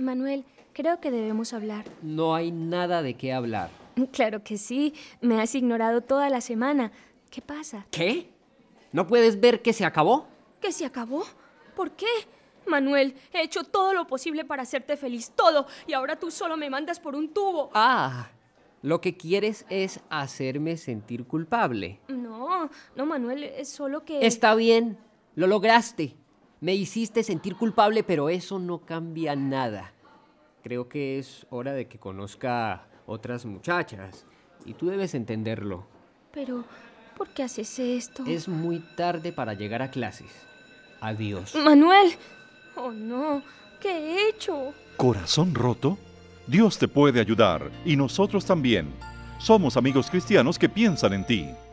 Manuel, creo que debemos hablar. No hay nada de qué hablar. Claro que sí. Me has ignorado toda la semana. ¿Qué pasa? ¿Qué? ¿No puedes ver que se acabó? ¿Que se acabó? ¿Por qué? Manuel, he hecho todo lo posible para hacerte feliz, todo. Y ahora tú solo me mandas por un tubo. Ah, lo que quieres es hacerme sentir culpable. No, Manuel, es solo que... Está bien, lo lograste. Me hiciste sentir culpable, pero eso no cambia nada. Creo que es hora de que conozca otras muchachas. Y tú debes entenderlo. Pero, ¿por qué haces esto? Es muy tarde para llegar a clases. Adiós. Manuel. Oh, no. ¿Qué he hecho? ¿Corazón roto? Dios te puede ayudar y nosotros también. Somos amigos cristianos que piensan en ti.